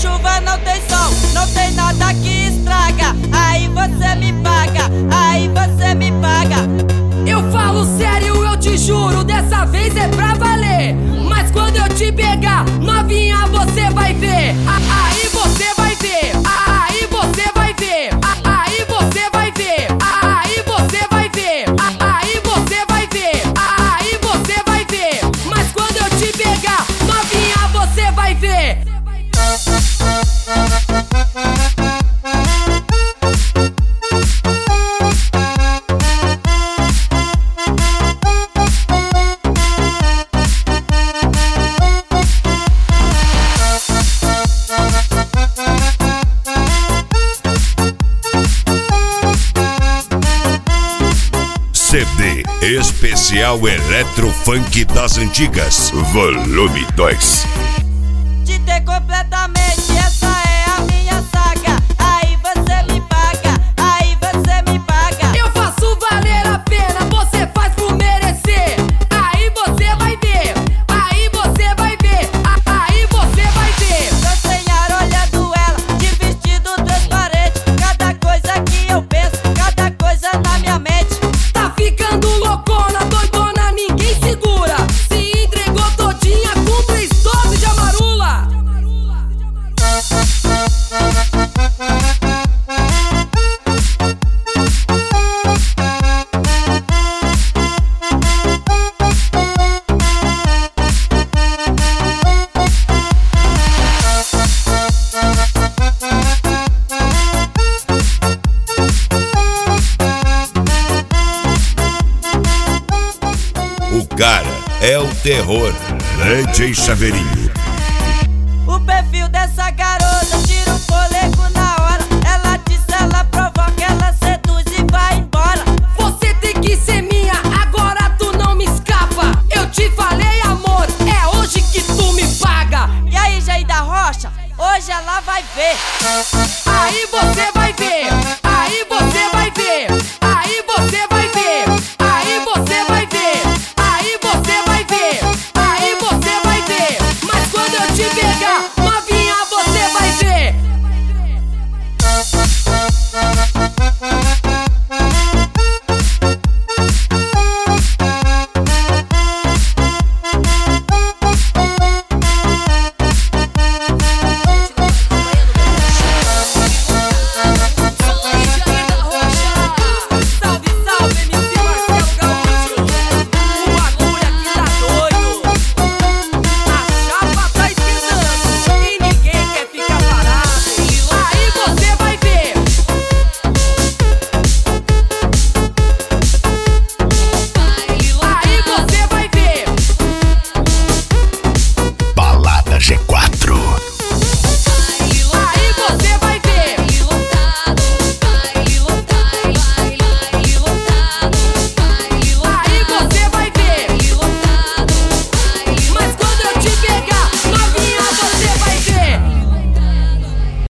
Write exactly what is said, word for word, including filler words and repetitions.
chuva, não tem sol, não tem nada que estraga. Aí você me paga, aí você me paga. Eu falo sério, eu te juro, dessa vez é pra valer. Mas quando eu te pegar, novinha, você vai ver. Ah, aí você vai ver, ah, aí você vai ver, ah, aí você vai ver, ah, aí você vai ver, ah, aí você vai ver, ah, aí você vai ver. Mas quando eu te pegar, novinha, você vai ver. C D Especial Eletrofunk das Antigas, volume dois. Te ter completamente, essa é a minha saga. Aí você me paga, aí você me paga. Eu faço valer a pena, você faz por merecer. Aí você vai ver, aí você vai ver, ah, aí você vai ver. Tô sem ar olhando ela, de vestido transparente. Cada coisa que eu penso, cada coisa na minha mente. Tá ficando loucona, doidona, ninguém segura. Se entregou todinha com três doses de amarula. O cara é o terror, D J Chaveirinho. O perfil dessa garota tira o fôlego na hora. Ela diz, ela provoca, ela seduz e vai embora. Você tem que ser minha, agora tu não me escapa. Eu te falei, amor, é hoje que tu me paga. E aí, Jair da Rocha, hoje ela vai ver. Aí você vai ver.